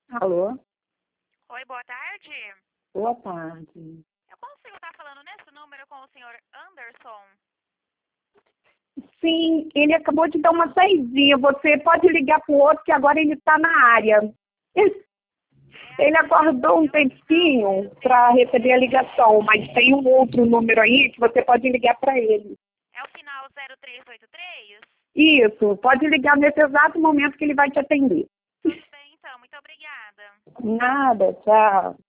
Alô? Oi, boa tarde. Boa tarde. Eu consigo estar falando nesse número com o senhor Anderson? Sim, ele acabou de dar uma saidinha. Você pode ligar para o outro que agora ele está na área. Ele aguardou um tempinho para receber a ligação, mas tem um outro número aí que você pode ligar para ele. É o final 0383? Isso, pode ligar nesse exato momento que ele vai te atender. Tudo bem, então. Muito obrigada. Nada, tchau.